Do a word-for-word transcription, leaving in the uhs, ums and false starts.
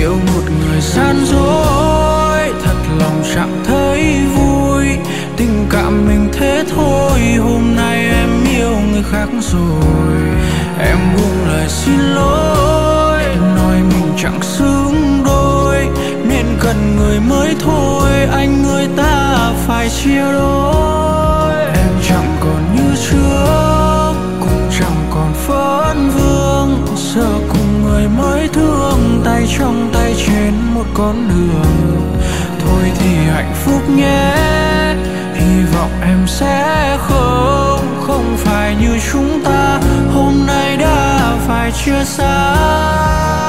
yêu một người gian dối, thật lòng chẳng thấy vui. Tình cảm mình thế thôi, hôm nay em yêu người khác rồi. Em buông lời xin lỗi, nói mình chẳng xứng đôi, nên cần người mới thôi, anh người ta phải chia đôi. Em chẳng còn như trước, cũng chẳng còn phấn vương, giờ cùng người mới thương, tay trong tay trên một con đường. Thôi thì hạnh phúc nhé, hy vọng em sẽ không, không phải như chúng ta hôm nay đã phải chia xa.